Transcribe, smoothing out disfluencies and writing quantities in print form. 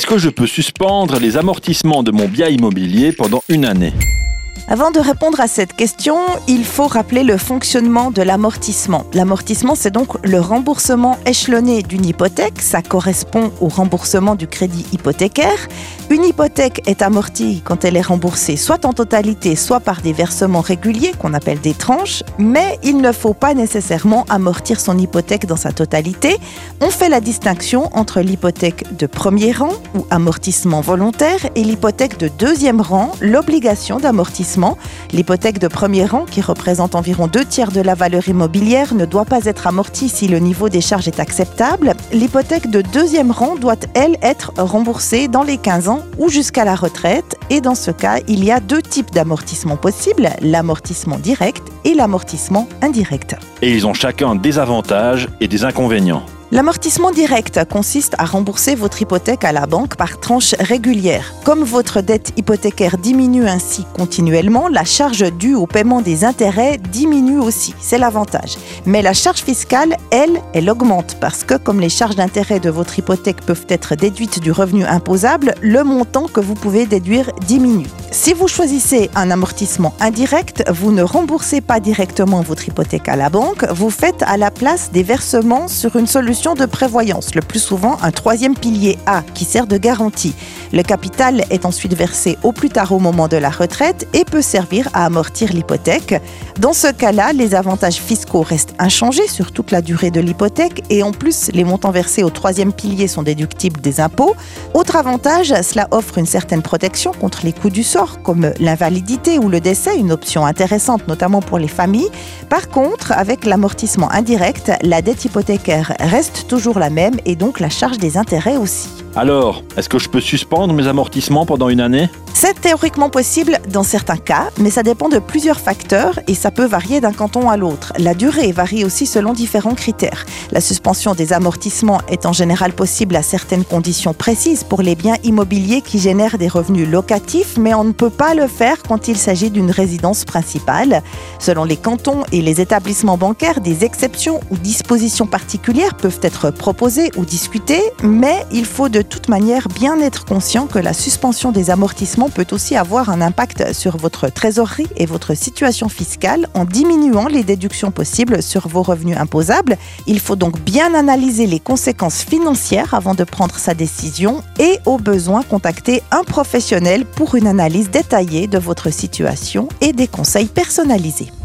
Est-ce que je peux suspendre les amortissements de mon bien immobilier pendant une année ? Avant de répondre à cette question, il faut rappeler le fonctionnement de l'amortissement. L'amortissement, c'est donc le remboursement échelonné d'une hypothèque. Ça correspond au remboursement du crédit hypothécaire. Une hypothèque est amortie quand elle est remboursée soit en totalité, soit par des versements réguliers qu'on appelle des tranches. Mais il ne faut pas nécessairement amortir son hypothèque dans sa totalité. On fait la distinction entre l'hypothèque de premier rang ou amortissement volontaire et l'hypothèque de deuxième rang, l'obligation d'amortissement. L'hypothèque de premier rang, qui représente environ 2/3 de la valeur immobilière, ne doit pas être amortie si le niveau des charges est acceptable. L'hypothèque de deuxième rang doit, elle, être remboursée dans les 15 ans ou jusqu'à la retraite. Et dans ce cas, il y a 2 types d'amortissement possibles, l'amortissement direct et l'amortissement indirect. Et ils ont chacun des avantages et des inconvénients. L'amortissement direct consiste à rembourser votre hypothèque à la banque par tranche régulière. Comme votre dette hypothécaire diminue ainsi continuellement, la charge due au paiement des intérêts diminue aussi. C'est l'avantage. Mais la charge fiscale, elle augmente parce que comme les charges d'intérêt de votre hypothèque peuvent être déduites du revenu imposable, le montant que vous pouvez déduire diminue. Si vous choisissez un amortissement indirect, vous ne remboursez pas directement votre hypothèque à la banque, vous faites à la place des versements sur une solution de prévoyance, le plus souvent un 3e pilier A qui sert de garantie. Le capital est ensuite versé au plus tard au moment de la retraite et peut servir à amortir l'hypothèque. Dans ce cas-là, les avantages fiscaux restent inchangés sur toute la durée de l'hypothèque et en plus, les montants versés au 3e pilier sont déductibles des impôts. Autre avantage, cela offre une certaine protection contre les coups du sort, comme l'invalidité ou le décès, une option intéressante notamment pour les familles. Par contre, avec l'amortissement indirect, la dette hypothécaire reste toujours la même et donc la charge des intérêts aussi. Alors, est-ce que je peux suspendre mes amortissements pendant une année ? C'est théoriquement possible dans certains cas, mais ça dépend de plusieurs facteurs et ça peut varier d'un canton à l'autre. La durée varie aussi selon différents critères. La suspension des amortissements est en général possible à certaines conditions précises pour les biens immobiliers qui génèrent des revenus locatifs, mais on ne peut pas le faire quand il s'agit d'une résidence principale. Selon les cantons et les établissements bancaires, des exceptions ou dispositions particulières peuvent être proposées ou discutées, mais il faut de toute manière bien être conscient que la suspension des amortissements peut aussi avoir un impact sur votre trésorerie et votre situation fiscale en diminuant les déductions possibles sur vos revenus imposables. Il faut donc bien analyser les conséquences financières avant de prendre sa décision et au besoin contacter un professionnel pour une analyse détaillée de votre situation et des conseils personnalisés.